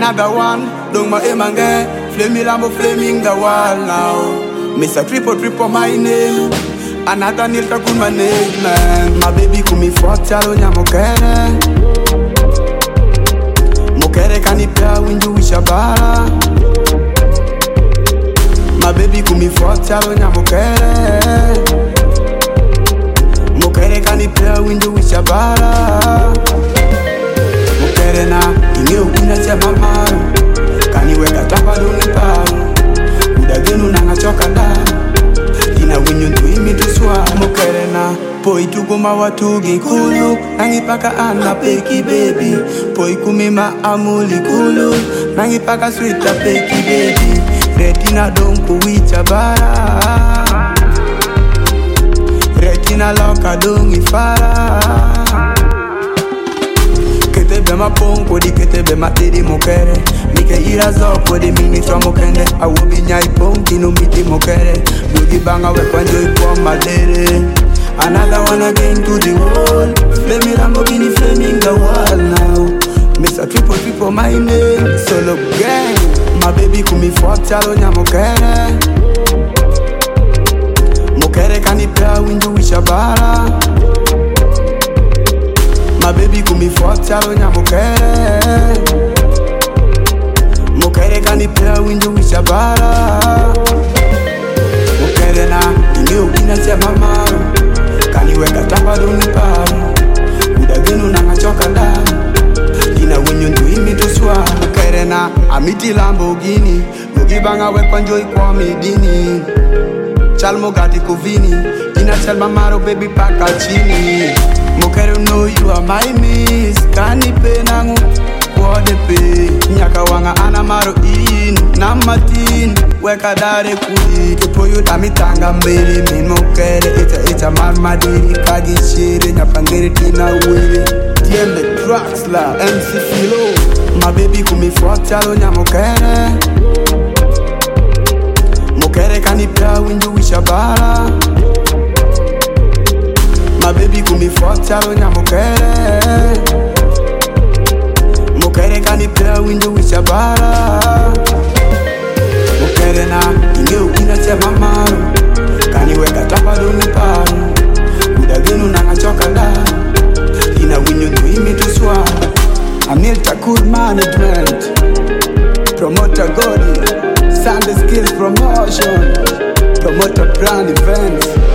another one. Don't my emange, flaming lambo, flaming the wall now. Mr. Triple my name. Another nilka kun my name, man. My baby kumi fortalo nya mokere. Mokere kanipea windu wishabara. My baby kumi fortalo nya mokere. Mokere kanipea windu wishabara. Mokere na inge ukina cha mamaru. Kaniweka tapa doni paru. Udagenu nanga choka da. Ina winyo ntuimi tuswa. Mokere na poi tuguma watugi kulu. Nangi paka ana peki baby. Poi kumima amuli kulu. Nangi paka sweeta peki baby. Retina donku wicha bara. Retina loka dongi fara. Kete bema ponko di kete bema didi mokere. Mike ira zoko di mini twa mokende. Awobi nyai ponki no miti mokere. Bugi banga wepanjo ipo madere. Another one again to the wall. Flaming Lamborghini, flaming the wall now. Mr. Triple my name. Solo gang. My baby kumi fortalo nya mokere. Mokere kanipea windu wishabara. My baby kumi fortalo nya mokere. Mokere kanipea windu wishabara. Mokere na inge ukina cha mamaru. Kaniweka tapa doni paru. Udagenu nanga choka da. Ina winyo ntuimi tuswa. Mokere na amiti Lamborghini. Mugibanga wepanjo ikwa midini. Chalmo gati kuvini. Ina chal mamaro baby paka chini. Mokere know you are my miss. Kanipe nangu wode pe. Nyaka wanga anamaro in. Namatin weka dare kuli. Kepo yu damitanga mbele. Min mokere ita marmadiri. Kagi shire nyapangere tina wili. Tiembe tracks la MC Philo. My baby kumi fortalo nya mokere. Mokere kanipea windu wishabara. My baby kumi fortalo nya mokere. Mokere kanipea windu wishabara. Mokere na inge ukina cha mamaru. Kaniweka tapa doni paru. Udagenu nanga choka da. Ina winyo ntuimi tuswa. Amil Takur Management. Promoter Godi. Sunday Skills Promotion. Promoter Brand Events.